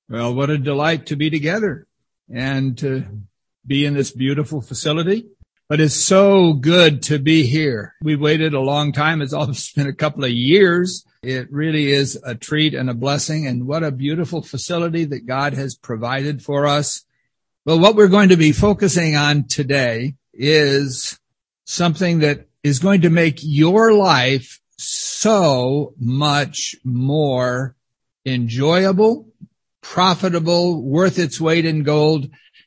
Well, what a delight to be together and to be in this beautiful facility. But it's so good to be here. We've waited a long time. It's almost been a couple of years. It really is a treat and a blessing. And what a beautiful facility that God has provided for us. Well, what we're going to be focusing on today is something that is going to make your life so much more enjoyable, profitable, worth its weight in gold.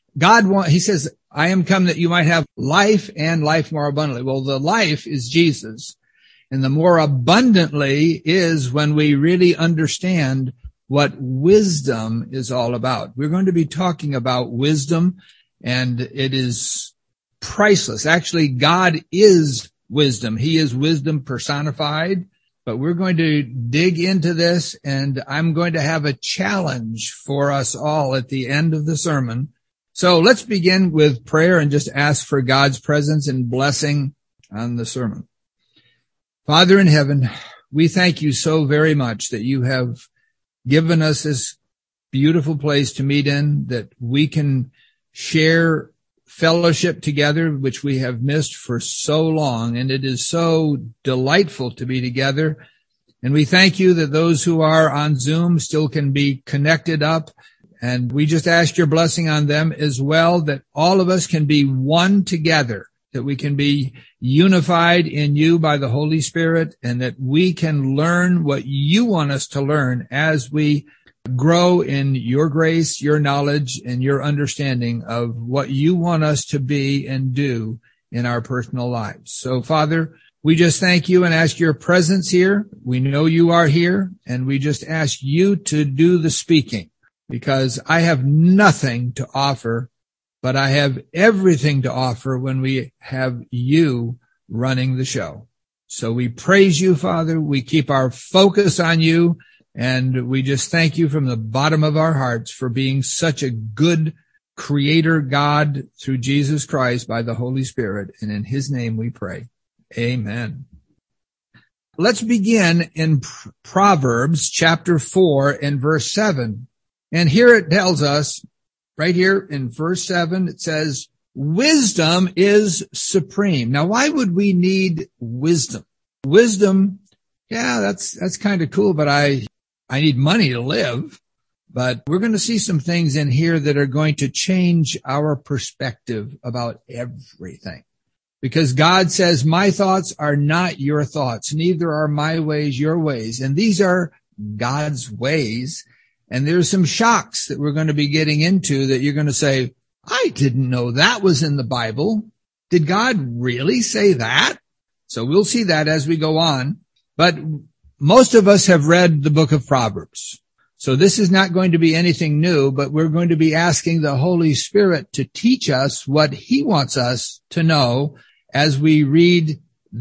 He says, I am come that you might have life and life more abundantly. Well, the life is Jesus. And the more abundantly is when we really understand what wisdom is all about. We're going to be talking about wisdom, and it is priceless. Actually, God is wisdom. He is wisdom personified. But we're going to dig into this, and I'm going to have a challenge for us all at the end of the sermon. So let's begin with prayer and just ask for God's presence and blessing on the sermon. Father in heaven, we thank you so very much that you have given us this beautiful place to meet in, that we can share fellowship together, which we have missed for so long. And it is so delightful to be together. And we thank you that those who are on Zoom still can be connected up. And we just ask your blessing on them as well, that all of us can be one together, that we can be unified in you by the Holy Spirit, and that we can learn what you want us to learn as we grow in your grace, your knowledge, and your understanding of what you want us to be and do in our personal lives. So, Father, we just thank you and ask your presence here. We know you are here, and we just ask you to do the speaking, because I have nothing to offer, but I have everything to offer when we have you running the show. So we praise you, Father. We keep our focus on you. And we just thank you from the bottom of our hearts for being such a good creator God through Jesus Christ by the Holy Spirit. And in his name we pray. Amen. Let's begin in Proverbs chapter 4 and verse 7. And here it tells us, right here in verse 7, it says, wisdom is supreme. Now, why would we need wisdom? Wisdom, yeah, that's kind of cool, but I need money to live. But we're going to see some things in here that are going to change our perspective about everything. Because God says, my thoughts are not your thoughts, neither are my ways your ways. And these are God's ways. And there's some shocks that we're going to be getting into that you're going to say, I didn't know that was in the Bible. Did God really say that? So we'll see that as we go on. But most of us have read the book of Proverbs. So this is not going to be anything new, but we're going to be asking the Holy Spirit to teach us what he wants us to know as we read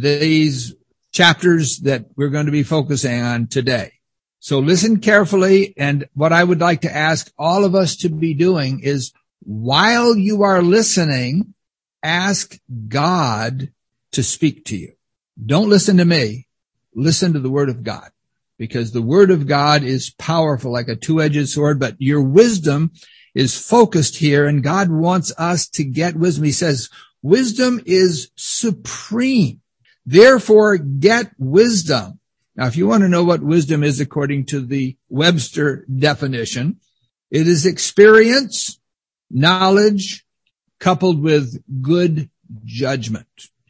these chapters that we're going to be focusing on today. So listen carefully, and what I would like to ask all of us to be doing is, while you are listening, ask God to speak to you. Don't listen to me. Listen to the Word of God, because the Word of God is powerful like a two-edged sword, but your wisdom is focused here, and God wants us to get wisdom. He says, wisdom is supreme. Therefore, get wisdom. Now, if you want to know what wisdom is according to the Webster definition, it is experience, knowledge, coupled with good judgment.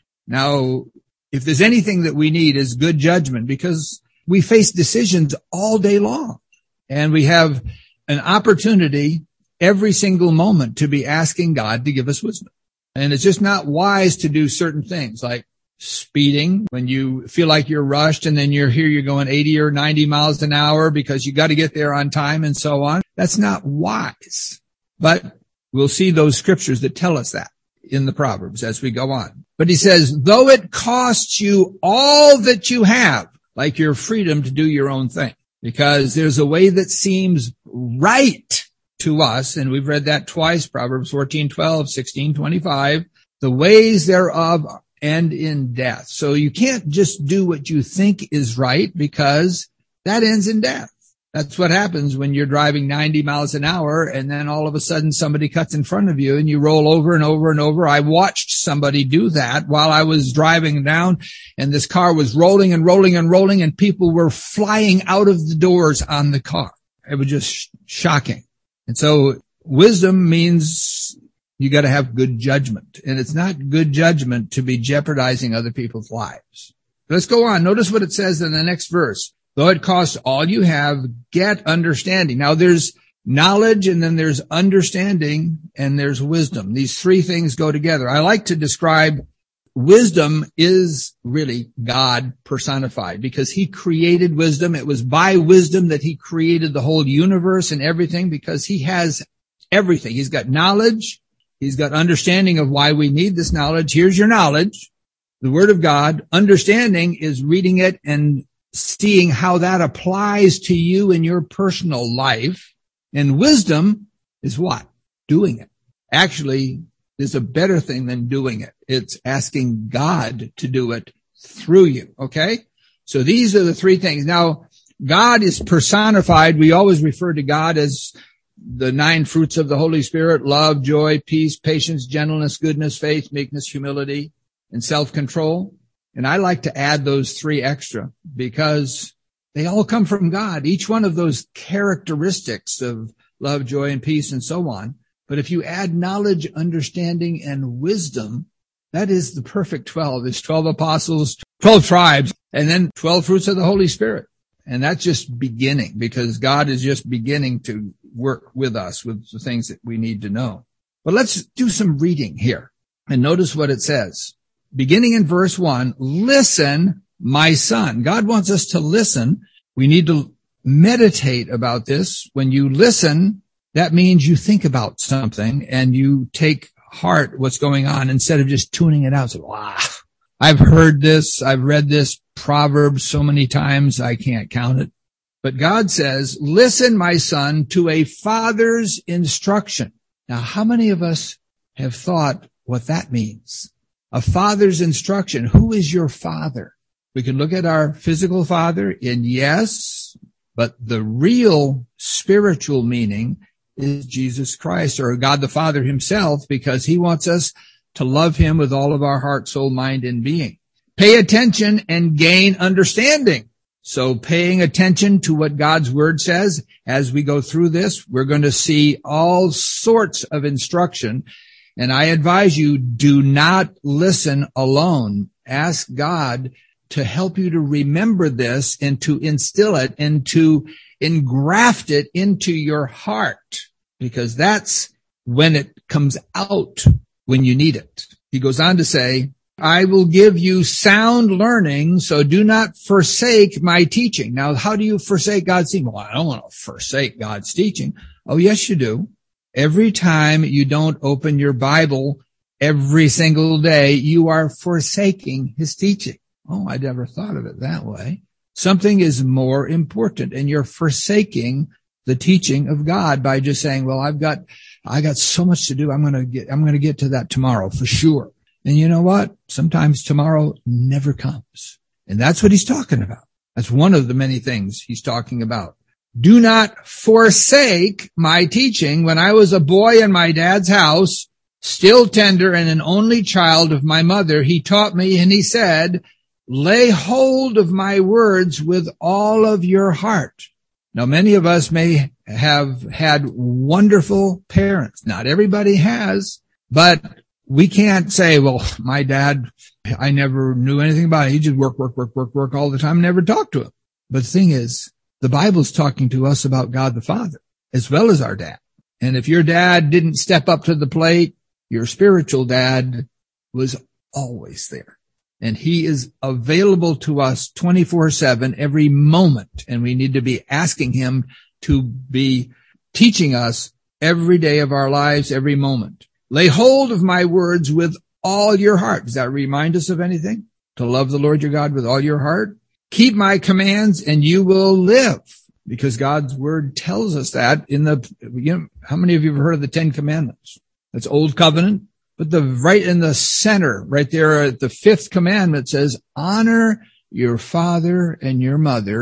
Now, if there's anything that we need is good judgment, because we face decisions all day long, and we have an opportunity every single moment to be asking God to give us wisdom. And it's just not wise to do certain things like speeding when you feel like you're rushed, and then you're going 80 or 90 miles an hour because you got to get there on time and so on. That's not wise. But we'll see those scriptures that tell us that in the Proverbs as we go on. But he says, though it costs you all that you have, like your freedom to do your own thing, because there's a way that seems right to us. And we've read that twice, Proverbs 14:12, 16:25, the ways thereof end in death. So you can't just do what you think is right, because that ends in death. That's what happens when you're driving 90 miles an hour and then all of a sudden somebody cuts in front of you and you roll over and over and over. I watched somebody do that while I was driving down, and this car was rolling and rolling and rolling, and people were flying out of the doors on the car. It was just shocking. And so wisdom means you got to have good judgment, and it's not good judgment to be jeopardizing other people's lives. Let's go on. Notice what it says in the next verse. Though it costs all you have, get understanding. Now there's knowledge, and then there's understanding, and there's wisdom. These three things go together. I like to describe wisdom is really God personified, because he created wisdom. It was by wisdom that he created the whole universe and everything, because he has everything. He's got knowledge. He's got understanding of why we need this knowledge. Here's your knowledge, the Word of God. Understanding is reading it and seeing how that applies to you in your personal life. And wisdom is what? Doing it. Actually, there's a better thing than doing it. It's asking God to do it through you. Okay? So these are the three things. Now, God is personified. We always refer to God as the 9 fruits of the Holy Spirit: love, joy, peace, patience, gentleness, goodness, faith, meekness, humility, and self-control. And I like to add those 3 extra because they all come from God. Each one of those characteristics of love, joy, and peace, and so on. But if you add knowledge, understanding, and wisdom, that is the perfect 12. There's 12 apostles, 12 tribes, and then 12 fruits of the Holy Spirit. And that's just beginning, because God is just beginning to work with us with the things that we need to know. But let's do some reading here and notice what it says. Beginning in verse 1, listen, my son. God wants us to listen. We need to meditate about this. When you listen, that means you think about something and you take heart what's going on instead of just tuning it out. So, wow, I've heard this. I've read this proverb so many times, I can't count it. But God says, listen, my son, to a father's instruction. Now, how many of us have thought what that means? A father's instruction. Who is your father? We can look at our physical father, and yes, but the real spiritual meaning is Jesus Christ, or God the Father himself, because he wants us to love him with all of our heart, soul, mind, and being. Pay attention and gain understanding. So paying attention to what God's word says, as we go through this, we're going to see all sorts of instruction. And I advise you, do not listen alone. Ask God to help you to remember this and to instill it and to engraft it into your heart, because that's when it comes out when you need it. He goes on to say, I will give you sound learning, so do not forsake my teaching. Now, how do you forsake God's teaching? Well, I don't want to forsake God's teaching. Oh, yes, you do. Every time you don't open your Bible every single day, you are forsaking his teaching. Oh, I never thought of it that way. Something is more important, and you're forsaking the teaching of God by just saying, well, I got so much to do. I'm going to get to that tomorrow for sure. And you know what? Sometimes tomorrow never comes. And that's what he's talking about. That's one of the many things he's talking about. Do not forsake my teaching. When I was a boy in my dad's house, still tender and an only child of my mother, he taught me, and he said, lay hold of my words with all of your heart. Now, many of us may have had wonderful parents. Not everybody has, but we can't say, well, my dad, I never knew anything about it. He just work all the time, never talked to him. But the thing is, the Bible's talking to us about God the Father as well as our dad. And if your dad didn't step up to the plate, your spiritual dad was always there. And he is available to us 24/7 every moment. And we need to be asking him to be teaching us every day of our lives, every moment. Lay hold of my words with all your heart. Does that remind us of anything? To love the Lord your God with all your heart? Keep my commands and you will live, because God's word tells us that how many of you have heard of the 10 Commandments? That's Old Covenant, but right in the center, right there at the 5th commandment says, honor your father and your mother,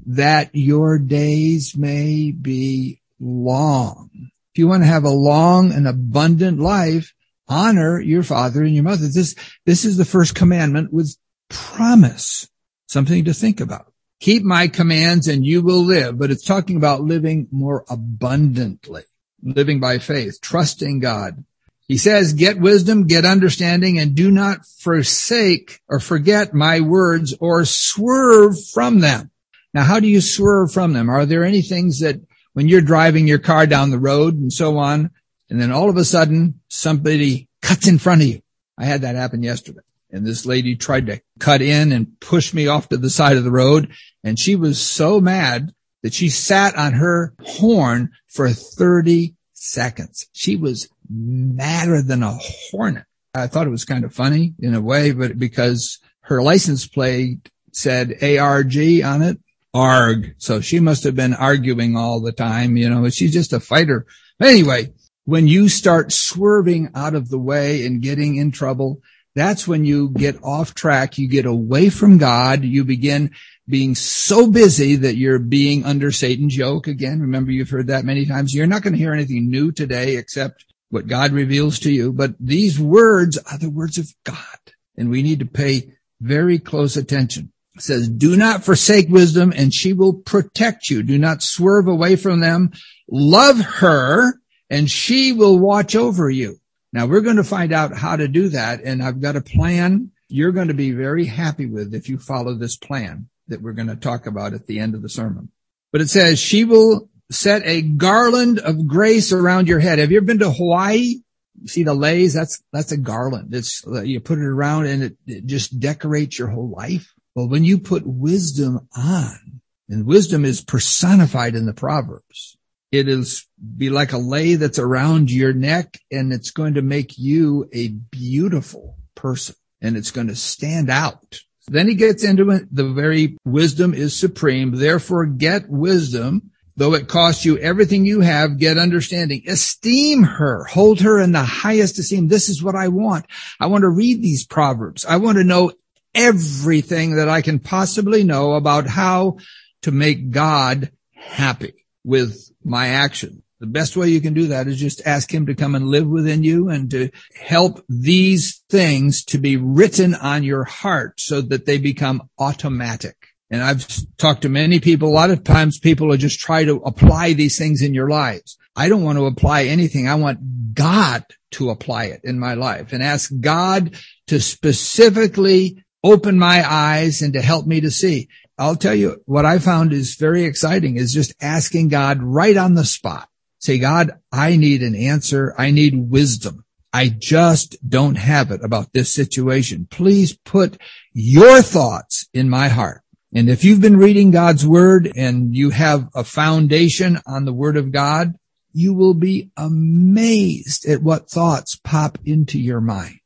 that your days may be long. If you want to have a long and abundant life, honor your father and your mother. This is the first commandment with promise, something to think about. Keep my commands and you will live, but it's talking about living more abundantly, living by faith, trusting God. He says, get wisdom, get understanding, and do not forsake or forget my words or swerve from them. Now, how do you swerve from them? Are there any things that when you're driving your car down the road and so on, and then all of a sudden somebody cuts in front of you? I had that happen yesterday. And this lady tried to cut in and push me off to the side of the road. And she was so mad that she sat on her horn for 30 seconds. She was madder than a hornet. I thought it was kind of funny in a way, but because her license plate said ARG on it, ARG. So she must have been arguing all the time. She's just a fighter. But anyway, when you start swerving out of the way and getting in trouble, that's when you get off track. You get away from God. You begin being so busy that you're being under Satan's yoke again. Remember, you've heard that many times. You're not going to hear anything new today except what God reveals to you. But these words are the words of God, and we need to pay very close attention. It says, do not forsake wisdom, and she will protect you. Do not swerve away from them. Love her, and she will watch over you. Now, we're going to find out how to do that, and I've got a plan you're going to be very happy with if you follow this plan that we're going to talk about at the end of the sermon. But it says, she will set a garland of grace around your head. Have you ever been to Hawaii? You see the leis? That's a garland. You put it around and it just decorates your whole life. Well, when you put wisdom on, and wisdom is personified in the Proverbs, it is be like a lei that's around your neck, and it's going to make you a beautiful person, and it's going to stand out. Then he gets into it. The very wisdom is supreme. Therefore, get wisdom. Though it costs you everything you have, get understanding. Esteem her. Hold her in the highest esteem. This is what I want. I want to read these Proverbs. I want to know everything that I can possibly know about how to make God happy with my action. The best way you can do that is just ask him to come and live within you and to help these things to be written on your heart so that they become automatic. And I've talked to many people. A lot of times people will just try to apply these things in your lives. I don't want to apply anything. I want God to apply it in my life and ask God to specifically open my eyes and to help me to see. I'll tell you what I found is very exciting is just asking God right on the spot. Say, God, I need an answer. I need wisdom. I just don't have it about this situation. Please put your thoughts in my heart. And if you've been reading God's word and you have a foundation on the word of God, you will be amazed at what thoughts pop into your mind.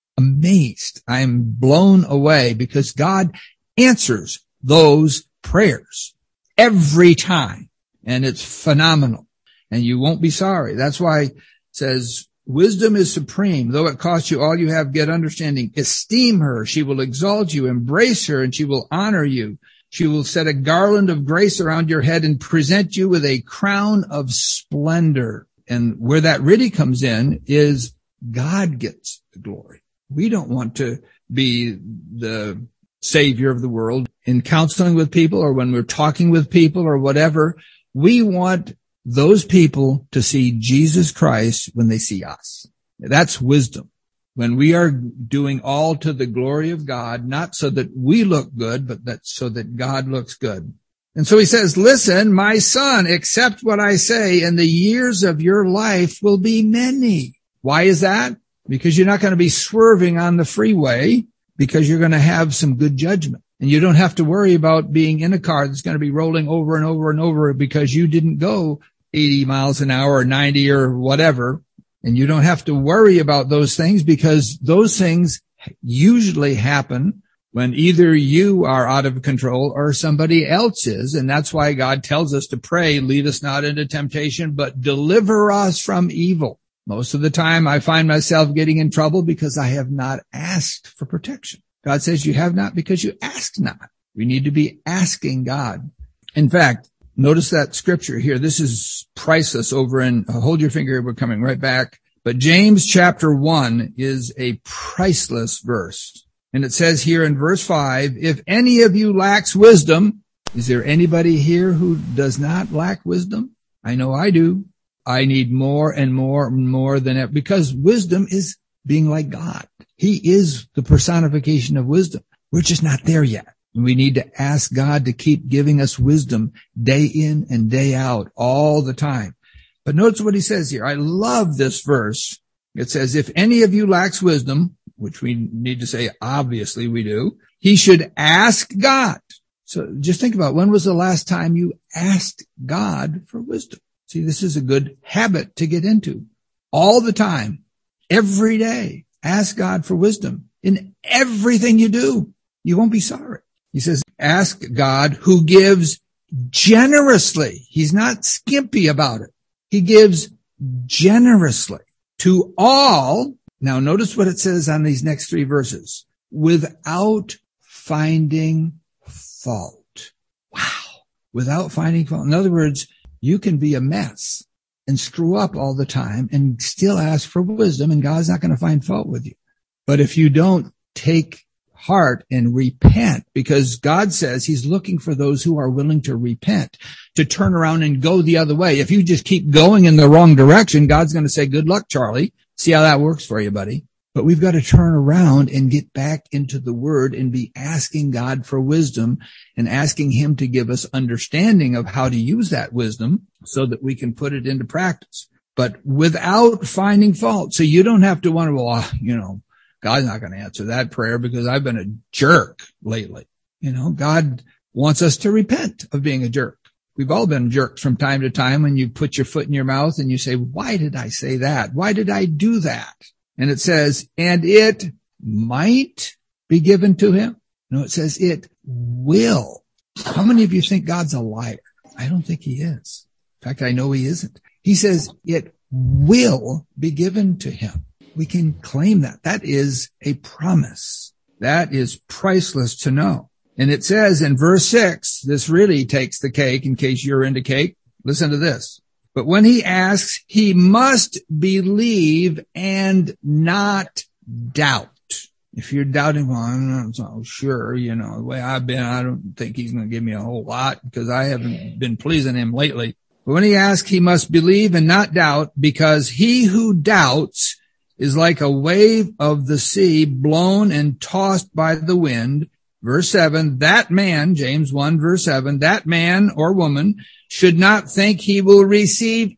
Amazed. I'm blown away because God answers those prayers every time. And it's phenomenal. And you won't be sorry. That's why it says, wisdom is supreme. Though it costs you all you have, get understanding. Esteem her. She will exalt you. Embrace her, and she will honor you. She will set a garland of grace around your head and present you with a crown of splendor. And where that really comes in is God gets the glory. We don't want to be the savior of the world. In counseling with people or when we're talking with people or whatever, we want those people to see Jesus Christ when they see us. That's wisdom. When we are doing all to the glory of God, not so that we look good, but that so that God looks good. And so he says, listen, my son, accept what I say, and the years of your life will be many. Why is that? Because you're not going to be swerving on the freeway, because you're going to have some good judgment. And you don't have to worry about being in a car that's going to be rolling over and over and over because you didn't go 80 miles an hour or 90 or whatever. And you don't have to worry about those things because those things usually happen when either you are out of control or somebody else is. And that's why God tells us to pray, lead us not into temptation, but deliver us from evil. Most of the time I find myself getting in trouble because I have not asked for protection. God says you have not because you ask not. We need to be asking God. In fact, notice that scripture here. This is priceless over in, hold your finger here, we're coming right back. But James chapter 1 is a priceless verse. And it says here in verse 5, if any of you lacks wisdom, is there anybody here who does not lack wisdom? I know I do. I need more and more and more than ever, because wisdom is being like God. He is the personification of wisdom. We're just not there yet. We need to ask God to keep giving us wisdom day in and day out all the time. But notice what he says here. I love this verse. It says, if any of you lacks wisdom, which we need to say, obviously we do, he should ask God. So just think about, when was the last time you asked God for wisdom? See, this is a good habit to get into. All the time, every day, ask God for wisdom in everything you do. You won't be sorry. He says, ask God who gives generously. He's not skimpy about it. He gives generously to all. Now notice what it says on these next 3 verses. Without finding fault. Wow. Without finding fault. In other words, you can be a mess and screw up all the time and still ask for wisdom, and God's not going to find fault with you. But if you don't take heart and repent, because God says he's looking for those who are willing to repent, to turn around and go the other way. If you just keep going in the wrong direction, God's going to say, good luck, Charlie. See how that works for you, buddy. But we've got to turn around and get back into the word and be asking God for wisdom and asking him to give us understanding of how to use that wisdom so that we can put it into practice, but without finding fault. So you don't have to wonder, well, God's not going to answer that prayer because I've been a jerk lately. God wants us to repent of being a jerk. We've all been jerks from time to time when you put your foot in your mouth and you say, why did I say that? Why did I do that? And it says, and it might be given to him. No, it says it will. How many of you think God's a liar? I don't think he is. In fact, I know he isn't. He says it will be given to him. We can claim that. That is a promise. That is priceless to know. And it says in verse 6, this really takes the cake in case you're into cake. Listen to this. But when he asks, he must believe and not doubt. If you're doubting, well, I'm not so sure, the way I've been, I don't think he's going to give me a whole lot because I haven't been pleasing him lately. But when he asks, he must believe and not doubt, because he who doubts is like a wave of the sea blown and tossed by the wind. Verse 7, that man, James 1 verse 7, that man or woman should not think he will receive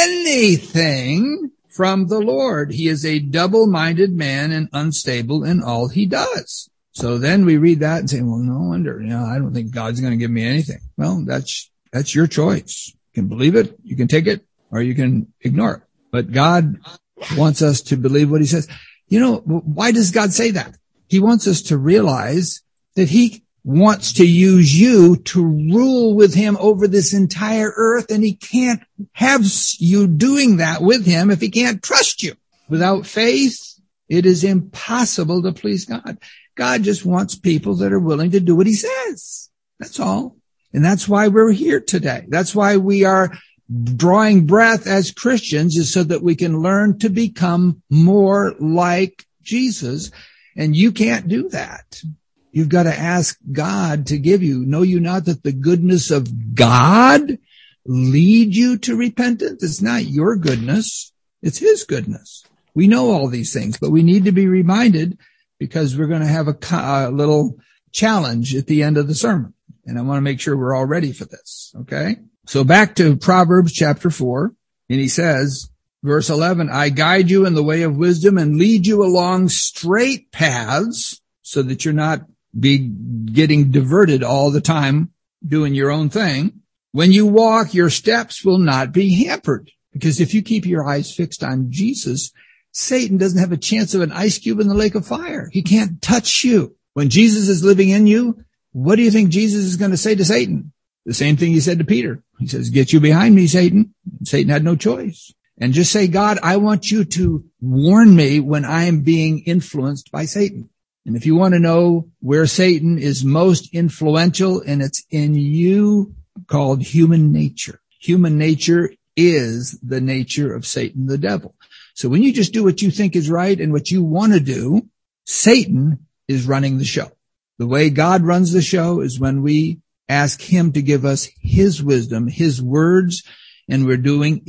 anything from the Lord. He is a double-minded man and unstable in all he does. So then we read that and say, well, no wonder, I don't think God's going to give me anything. Well, that's your choice. You can believe it, you can take it, or you can ignore it. But God wants us to believe what he says. Why does God say that? He wants us to realize that he wants to use you to rule with him over this entire earth, and he can't have you doing that with him if he can't trust you. Without faith, it is impossible to please God. God just wants people that are willing to do what he says. That's all. And that's why we're here today. That's why we are drawing breath as Christians, is so that we can learn to become more like Jesus. And you can't do that. You've got to ask God to give you. Know you not that the goodness of God lead you to repentance? It's not your goodness. It's his goodness. We know all these things, but we need to be reminded, because we're going to have a little challenge at the end of the sermon. And I want to make sure we're all ready for this. Okay. So back to Proverbs chapter 4. And he says, verse 11, I guide you in the way of wisdom and lead you along straight paths, so that you're not be getting diverted all the time doing your own thing. When you walk, your steps will not be hampered. Because if you keep your eyes fixed on Jesus, Satan doesn't have a chance of an ice cube in the lake of fire. He can't touch you. When Jesus is living in you, what do you think Jesus is going to say to Satan? The same thing he said to Peter. He says, get you behind me, Satan. Satan had no choice. And just say, God, I want you to warn me when I am being influenced by Satan. And if you want to know where Satan is most influential, and it's in you called human nature. Human nature is the nature of Satan, the devil. So when you just do what you think is right and what you want to do, Satan is running the show. The way God runs the show is when we ask him to give us his wisdom, his words, and we're doing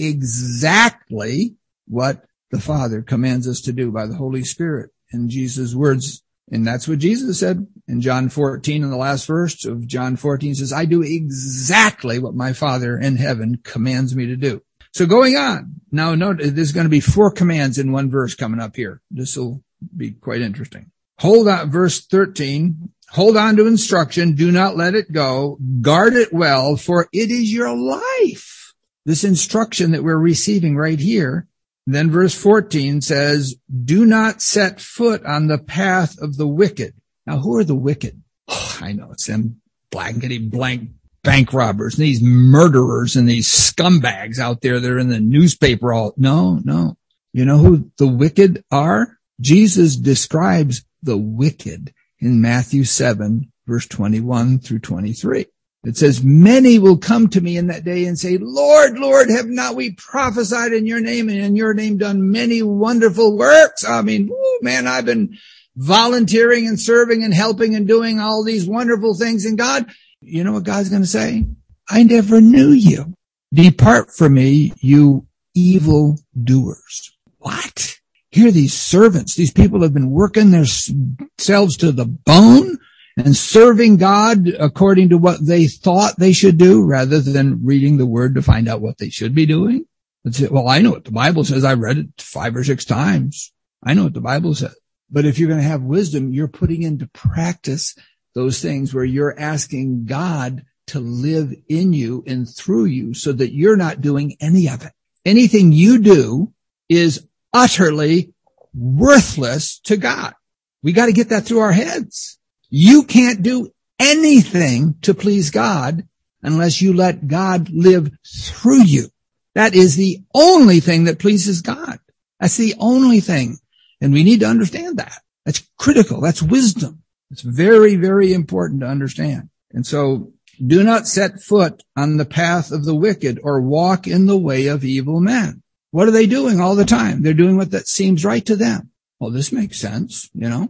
exactly what the Father commands us to do by the Holy Spirit and Jesus' words. And that's what Jesus said in John 14, in the last verse of John 14 says, I do exactly what my Father in heaven commands me to do. So going on. Now note, there's going to be 4 commands in one verse coming up here. This will be quite interesting. Hold on, verse 13. Hold on to instruction. Do not let it go. Guard it well, for it is your life. This instruction that we're receiving right here. Then verse 14 says, do not set foot on the path of the wicked. Now, who are the wicked? Oh, I know it's them blankety blank bank robbers, and these murderers and these scumbags out there that are in the newspaper all. No. You know who the wicked are? Jesus describes the wicked in Matthew 7, verse 21 through 23. It says, many will come to me in that day and say, Lord, Lord, have not we prophesied in your name and in your name done many wonderful works? I mean, man, I've been volunteering and serving and helping and doing all these wonderful things. And God, you know what God's going to say? I never knew you. Depart from me, you evil doers. What? Here are these servants. These people have been working themselves to the bone and serving God according to what they thought they should do rather than reading the word to find out what they should be doing. Well, I know what the Bible says. I read it 5 or 6 times. I know what the Bible says. But if you're going to have wisdom, you're putting into practice those things where you're asking God to live in you and through you so that you're not doing any of it. Anything you do is utterly worthless to God. We got to get that through our heads. You can't do anything to please God unless you let God live through you. That is the only thing that pleases God. That's the only thing. And we need to understand that. That's critical. That's wisdom. It's very, very important to understand. And so do not set foot on the path of the wicked or walk in the way of evil men. What are they doing all the time? They're doing what that seems right to them. Well, this makes sense. You know,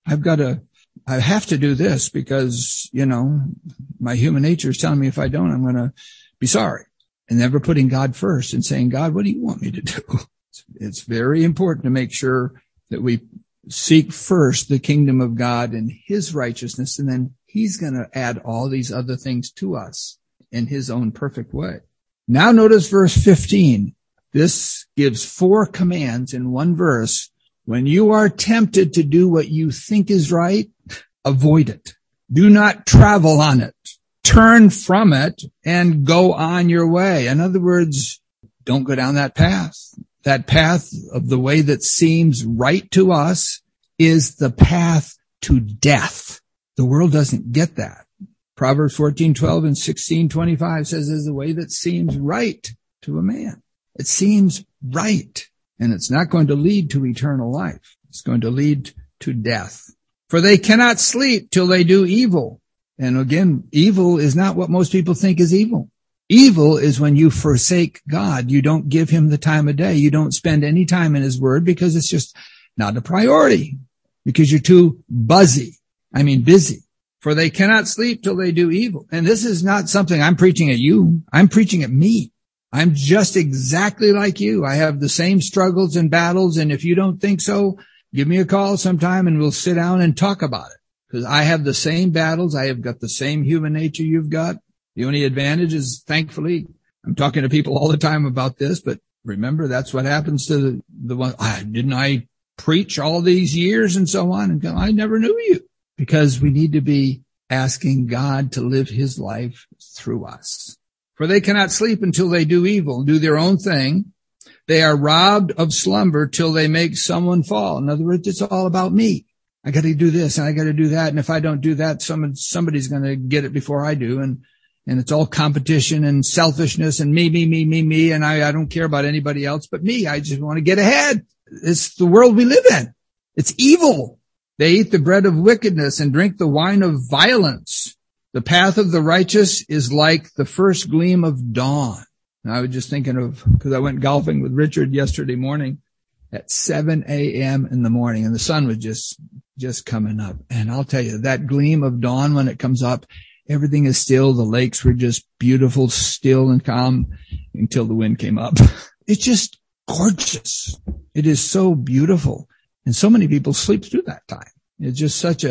I have to do this because, you know, my human nature is telling me if I don't, I'm going to be sorry. And never putting God first and saying, God, what do you want me to do? It's very important to make sure that we seek first the kingdom of God and his righteousness, and then he's going to add all these other things to us in his own perfect way. Now notice verse 15. This gives 4 commands in one verse. When you are tempted to do what you think is right, avoid it. Do not travel on it. Turn from it and go on your way. In other words, don't go down that path. That path of the way that seems right to us is the path to death. The world doesn't get that. Proverbs 14:12 and 16:25 says is the way that seems right to a man. It seems right, and it's not going to lead to eternal life. It's going to lead to death. For they cannot sleep till they do evil. And again, evil is not what most people think is evil. Evil is when you forsake God. You don't give him the time of day. You don't spend any time in his word because it's just not a priority, because you're too busy. For they cannot sleep till they do evil. And this is not something I'm preaching at you. I'm preaching at me. I'm just exactly like you. I have the same struggles and battles. And if you don't think so, give me a call sometime and we'll sit down and talk about it. Because I have the same battles. I have got the same human nature you've got. The only advantage is, thankfully, I'm talking to people all the time about this, but remember, that's what happens to the one. Didn't I preach all these years and so on? And I never knew you. Because we need to be asking God to live his life through us. For they cannot sleep until they do evil, do their own thing. They are robbed of slumber till they make someone fall. In other words, it's all about me. I got to do this and I got to do that. And if I don't do that, somebody's going to get it before I do. And it's all competition and selfishness and me. And I don't care about anybody else but me. I just want to get ahead. It's the world we live in. It's evil. They eat the bread of wickedness and drink the wine of violence. The path of the righteous is like the first gleam of dawn. And I was just thinking of, because I went golfing with Richard yesterday morning at 7 a.m. in the morning, and the sun was just coming up. And I'll tell you, that gleam of dawn, when it comes up, everything is still. The lakes were just beautiful, still and calm until the wind came up. It's just gorgeous. It is so beautiful. And so many people sleep through that time. It's just such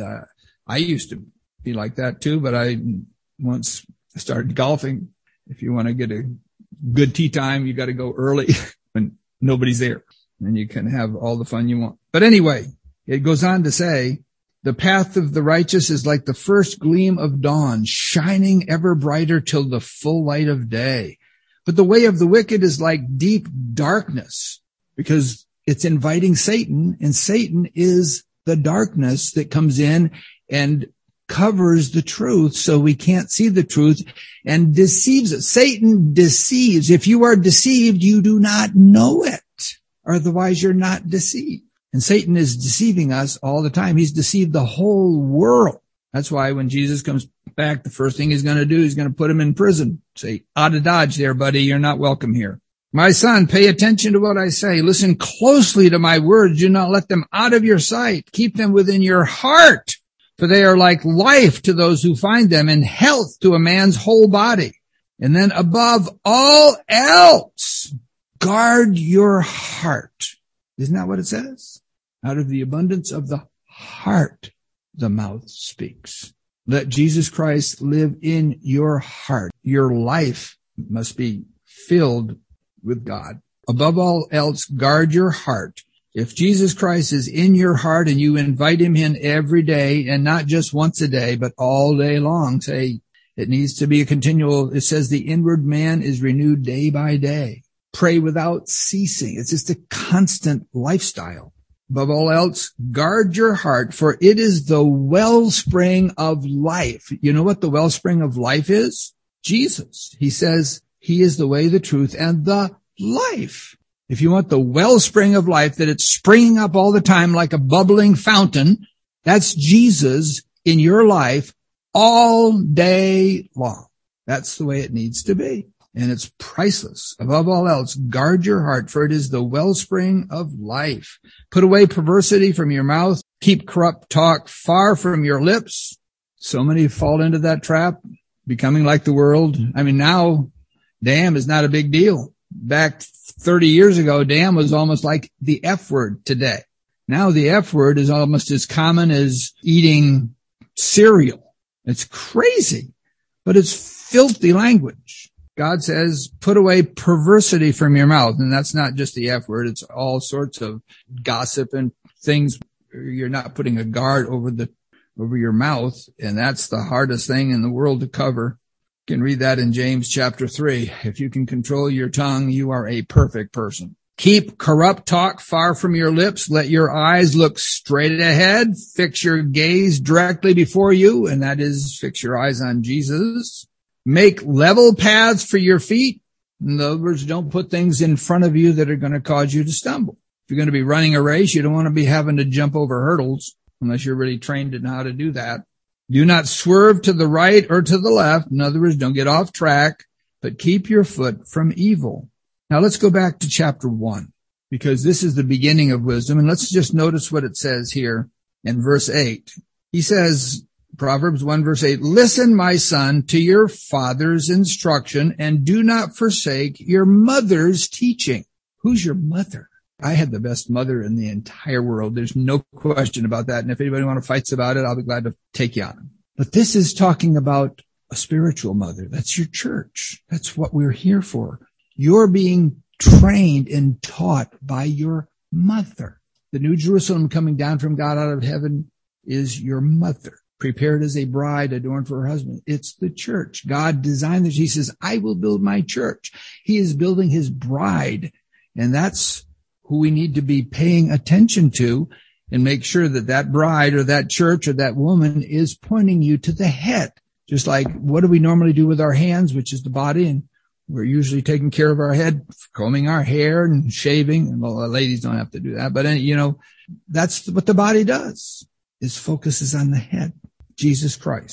I used to be like that too, but I once started golfing. If you want to get a good tee time, you got to go early when nobody's there, and you can have all the fun you want. But anyway, it goes on to say, the path of the righteous is like the first gleam of dawn, shining ever brighter till the full light of day. But the way of the wicked is like deep darkness, because it's inviting Satan, and Satan is the darkness that comes in and covers the truth so we can't see the truth and deceives us. Satan deceives. If you are deceived, you do not know it. Otherwise, you're not deceived. And Satan is deceiving us all the time. He's deceived the whole world. That's why when Jesus comes back, the first thing he's going to do, he's going to put him in prison. Say, out of Dodge there, buddy. You're not welcome here. My son, pay attention to what I say. Listen closely to my words. Do not let them out of your sight. Keep them within your heart, for they are like life to those who find them and health to a man's whole body. And then above all else, guard your heart. Isn't that what it says? Out of the abundance of the heart, the mouth speaks. Let Jesus Christ live in your heart. Your life must be filled with God. Above all else, guard your heart. If Jesus Christ is in your heart and you invite him in every day, and not just once a day, but all day long, say it needs to be a continual. It says the inward man is renewed day by day. Pray without ceasing. It's just a constant lifestyle. Above all else, guard your heart, for it is the wellspring of life. You know what the wellspring of life is? Jesus. He says he is the way, the truth, and the life. If you want the wellspring of life, that it's springing up all the time like a bubbling fountain, that's Jesus in your life all day long. That's the way it needs to be. And it's priceless. Above all else, guard your heart, for it is the wellspring of life. Put away perversity from your mouth. Keep corrupt talk far from your lips. So many fall into that trap, becoming like the world. I mean, now, damn is not a big deal. Back 30 years ago, damn was almost like the F word today. Now the F word is almost as common as eating cereal. It's crazy, but it's filthy language. God says, put away perversity from your mouth. And that's not just the F word. It's all sorts of gossip and things. You're not putting a guard over your mouth. And that's the hardest thing in the world to cover. You can read that in James chapter 3. If you can control your tongue, you are a perfect person. Keep corrupt talk far from your lips. Let your eyes look straight ahead. Fix your gaze directly before you. And that is, fix your eyes on Jesus. Make level paths for your feet. In other words, don't put things in front of you that are going to cause you to stumble. If you're going to be running a race, you don't want to be having to jump over hurdles unless you're really trained in how to do that. Do not swerve to the right or to the left. In other words, don't get off track, but keep your foot from evil. Now let's go back to chapter 1, because this is the beginning of wisdom. And let's just notice what it says here in verse 8. He says, Proverbs 1 verse 8, listen, my son, to your father's instruction, and do not forsake your mother's teaching. Who's your mother? I had the best mother in the entire world. There's no question about that. And if anybody wants to fight about it, I'll be glad to take you on it. But this is talking about a spiritual mother. That's your church. That's what we're here for. You're being trained and taught by your mother. The New Jerusalem coming down from God out of heaven is your mother, prepared as a bride adorned for her husband. It's the church. God designed this. He says, I will build my church. He is building his bride. And that's who we need to be paying attention to, and make sure that that bride or that church or that woman is pointing you to the head. Just like, what do we normally do with our hands, which is the body? And we're usually taking care of our head, combing our hair and shaving. And well, ladies don't have to do that, but that's what the body does, is focuses on the head, Jesus Christ.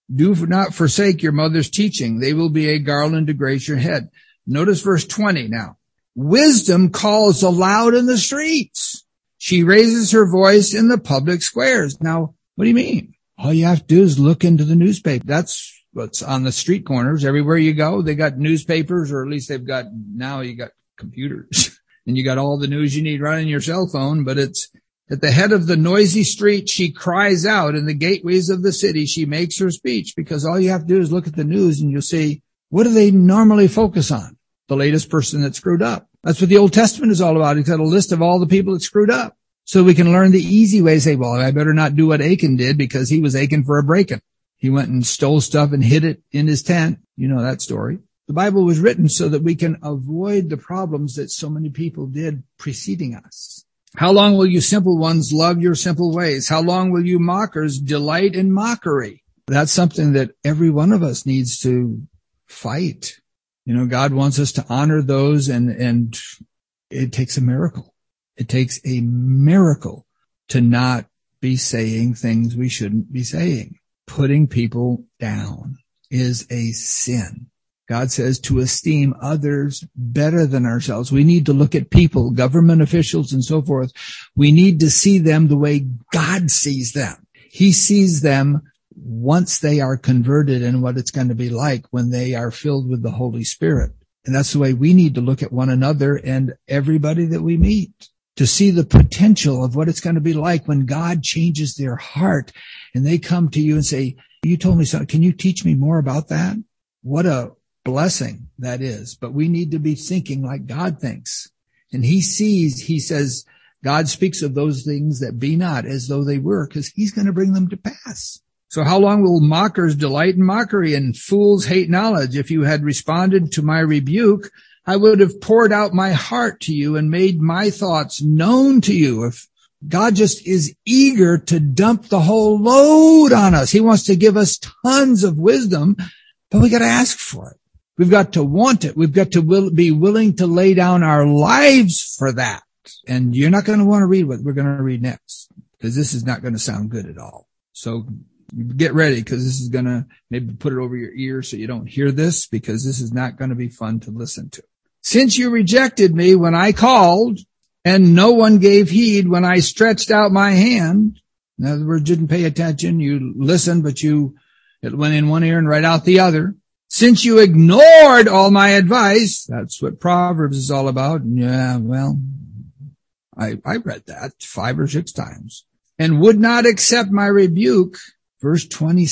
Do not forsake your mother's teaching. They will be a garland to grace your head. Notice verse 20 now. Wisdom calls aloud in the streets. She raises her voice in the public squares. Now, what do you mean? All you have to do is look into the newspaper. That's what's on the street corners. Everywhere you go, they got newspapers, or at least now you got computers. And you got all the news you need right on your cell phone, but it's at the head of the noisy street. She cries out in the gateways of the city. She makes her speech, because all you have to do is look at the news and you'll see, what do they normally focus on? The latest person that screwed up. That's what the Old Testament is all about. It's got a list of all the people that screwed up. So we can learn the easy way to say, well, I better not do what Achan did, because he was aching for a break-in. He went and stole stuff and hid it in his tent. You know that story. The Bible was written so that we can avoid the problems that so many people did preceding us. How long will you simple ones love your simple ways? How long will you mockers delight in mockery? That's something that every one of us needs to fight. You know, God wants us to honor those, and it takes a miracle. It takes a miracle to not be saying things we shouldn't be saying. Putting people down is a sin. God says to esteem others better than ourselves. We need to look at people, government officials and so forth. We need to see them the way God sees them. He sees them once they are converted, and what it's going to be like when they are filled with the Holy Spirit. And that's the way we need to look at one another and everybody that we meet, to see the potential of what it's going to be like when God changes their heart and they come to you and say, you told me something. Can you teach me more about that? What a blessing that is. But we need to be thinking like God thinks. And he says, God speaks of those things that be not as though they were, because he's going to bring them to pass. So how long will mockers delight in mockery and fools hate knowledge? If you had responded to my rebuke, I would have poured out my heart to you and made my thoughts known to you. If God just is eager to dump the whole load on us. He wants to give us tons of wisdom, but we got to ask for it. We've got to want it. We've got to be willing to lay down our lives for that. And you're not going to want to read what we're going to read next, because this is not going to sound good at all. So get ready, because this is going to maybe put it over your ear so you don't hear this, because this is not going to be fun to listen to. Since you rejected me when I called, and no one gave heed when I stretched out my hand. In other words, didn't pay attention. You listened, but it went in one ear and right out the other. Since you ignored all my advice, that's what Proverbs is all about. Yeah, well, I read that 5 or 6 times. And would not accept my rebuke. Verse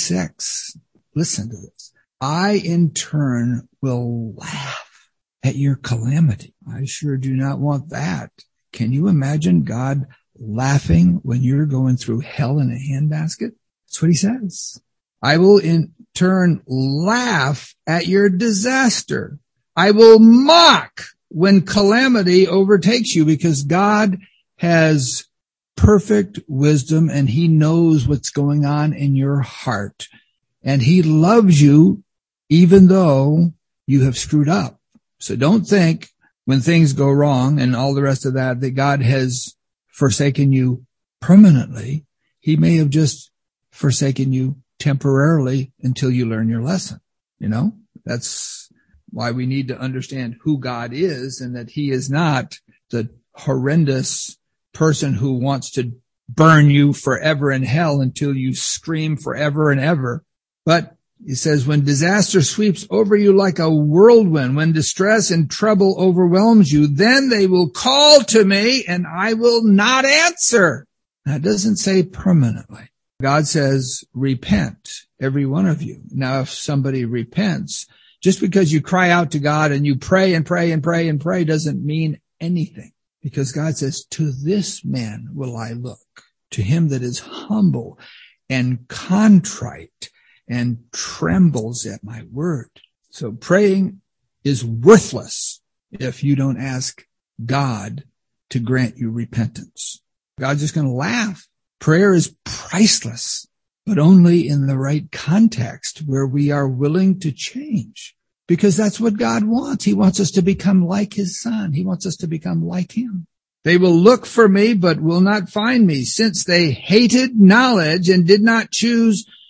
26. Listen to this. I in turn will laugh at your calamity. I sure do not want that. Can you imagine God laughing when you're going through hell in a handbasket? That's what he says. I will in turn laugh at your disaster. I will mock when calamity overtakes you, because God has perfect wisdom and he knows what's going on in your heart. And he loves you even though you have screwed up. So don't think when things go wrong and all the rest of that God has forsaken you permanently. He may have just forsaken you temporarily until you learn your lesson. You know, that's why we need to understand who God is, and that he is not the horrendous person who wants to burn you forever in hell until you scream forever and ever. But he says, when disaster sweeps over you like a whirlwind, when distress and trouble overwhelms you, then they will call to me and I will not answer. That doesn't say permanently. God says, repent, every one of you. Now, if somebody repents, just because you cry out to God and you pray and pray and pray and pray doesn't mean anything. Because God says, to this man will I look, to him that is humble and contrite and trembles at my word. So praying is worthless if you don't ask God to grant you repentance. God's just going to laugh. Prayer is priceless, but only in the right context where we are willing to change, because that's what God wants. He wants us to become like his son. He wants us to become like him. They will look for me, but will not find me, since they hated knowledge and did not choose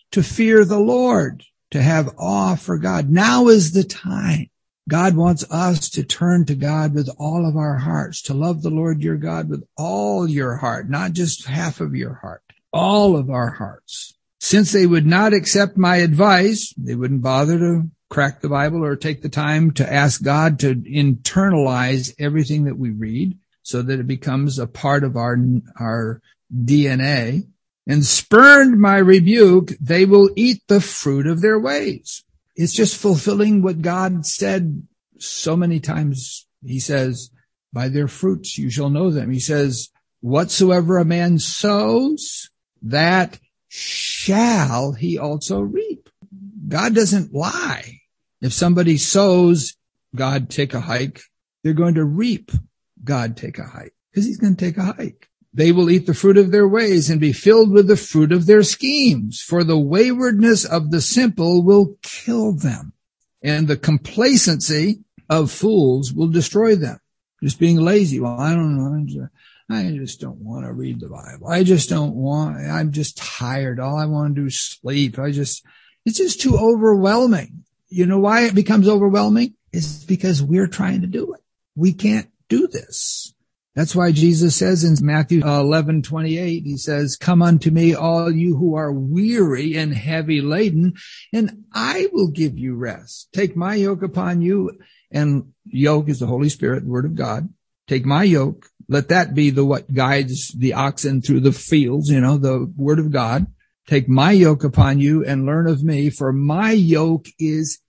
to fear the Lord, to have awe for God. Now is the time. God wants us to turn to God with all of our hearts, to love the Lord your God with all your heart, not just half of your heart, all of our hearts. Since they would not accept my advice, they wouldn't bother to crack the Bible or take the time to ask God to internalize everything that we read so that it becomes a part of our DNA, and spurned my rebuke, they will eat the fruit of their ways. It's just fulfilling what God said so many times. He says, by their fruits you shall know them. He says, whatsoever a man sows, that shall he also reap. God doesn't lie. If somebody sows, God take a hike, they're going to reap. God take a hike, because he's going to take a hike. They will eat the fruit of their ways and be filled with the fruit of their schemes. For the waywardness of the simple will kill them, and the complacency of fools will destroy them. Just being lazy. Well, I don't know. I just don't want to read the Bible. I'm just tired. All I want to do is sleep. It's just too overwhelming. You know why it becomes overwhelming? It's because we're trying to do it. We can't do this. That's why Jesus says in Matthew 11:28, he says, come unto me, all you who are weary and heavy laden, and I will give you rest. Take my yoke upon you, and yoke is the Holy Spirit, the Word of God. Take my yoke. Let that be what guides the oxen through the fields, the Word of God. Take my yoke upon you and learn of me, for my yoke is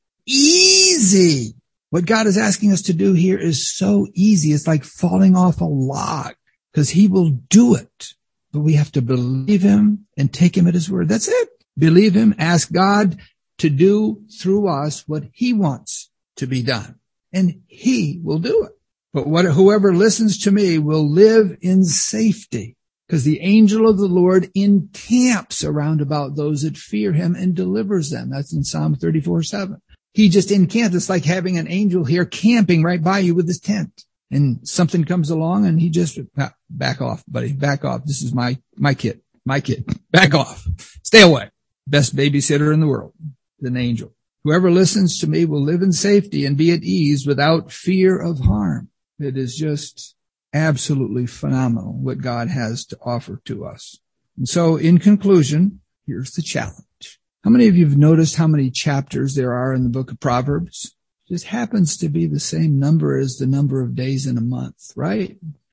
easy. What God is asking us to do here is so easy. It's like falling off a log, because he will do it. But we have to believe him and take him at his word. That's it. Believe him. Ask God to do through us what he wants to be done. And he will do it. But whoever listens to me will live in safety, because the angel of the Lord encamps around about those that fear him and delivers them. That's in Psalm 34:7. He just encamps. It's like having an angel here camping right by you with his tent. And something comes along and he just, back off, buddy, back off. This is my kid, back off, stay away. Best babysitter in the world, an angel. Whoever listens to me will live in safety and be at ease without fear of harm. It is just absolutely phenomenal what God has to offer to us. And so in conclusion, here's the challenge. How many of you have noticed how many chapters there are in the book of Proverbs? It just happens to be the same number as the number of days in a month, right?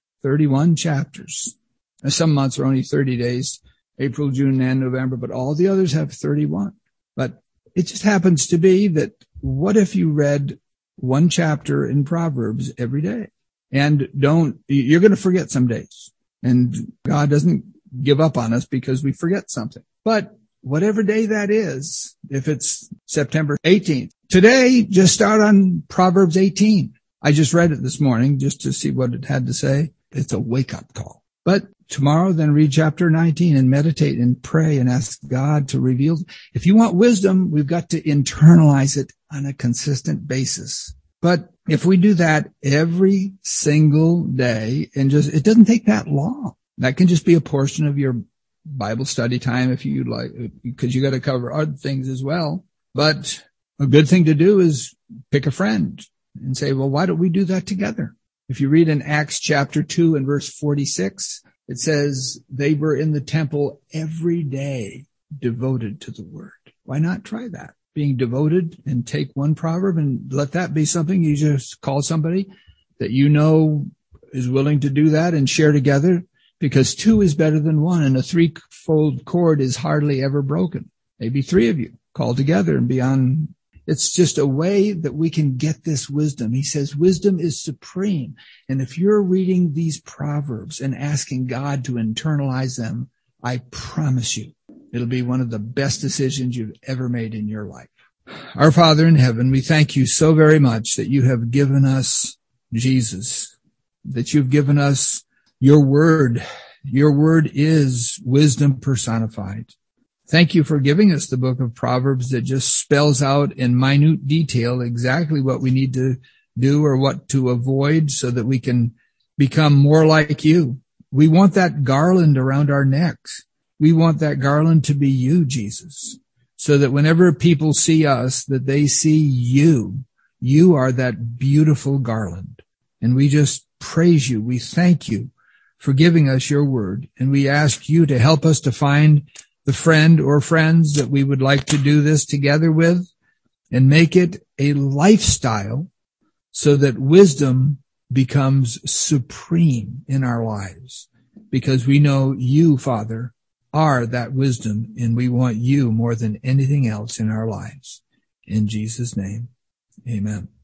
31 chapters. Now, some months are only 30 days, April, June, and November, but all the others have 31. But it just happens to be that what if you read one chapter in Proverbs every day? And you're going to forget some days. And God doesn't give up on us because we forget something. But whatever day that is, if it's September 18th, today, just start on Proverbs 18. I just read it this morning just to see what it had to say. It's a wake-up call. But tomorrow, then read chapter 19 and meditate and pray and ask God to reveal. If you want wisdom, we've got to internalize it on a consistent basis. But if we do that every single day, and it doesn't take that long. That can just be a portion of your Bible study time if you like, because you got to cover other things as well. But a good thing to do is pick a friend and say, well, why don't we do that together? If you read in Acts chapter 2 and verse 46, it says they were in the temple every day devoted to the word. Why not try that? Being devoted, and take one proverb and let that be something you just call somebody that you know is willing to do that and share together. Because two is better than one, and a threefold cord is hardly ever broken. Maybe three of you call together and be on. It's just a way that we can get this wisdom. He says wisdom is supreme. And if you're reading these proverbs and asking God to internalize them, I promise you, it'll be one of the best decisions you've ever made in your life. Our Father in heaven, we thank you so very much that you have given us Jesus, that you've given us your word. Your word is wisdom personified. Thank you for giving us the book of Proverbs that just spells out in minute detail exactly what we need to do or what to avoid so that we can become more like you. We want that garland around our necks. We want that garland to be you, Jesus. so that whenever people see us, that they see you. You are that beautiful garland. And we just praise you. We thank you for giving us your word. And we ask you to help us to find the friend or friends that we would like to do this together with, and make it a lifestyle so that wisdom becomes supreme in our lives. Because we know you, Father, are that wisdom, and we want you more than anything else in our lives. In Jesus' name, amen.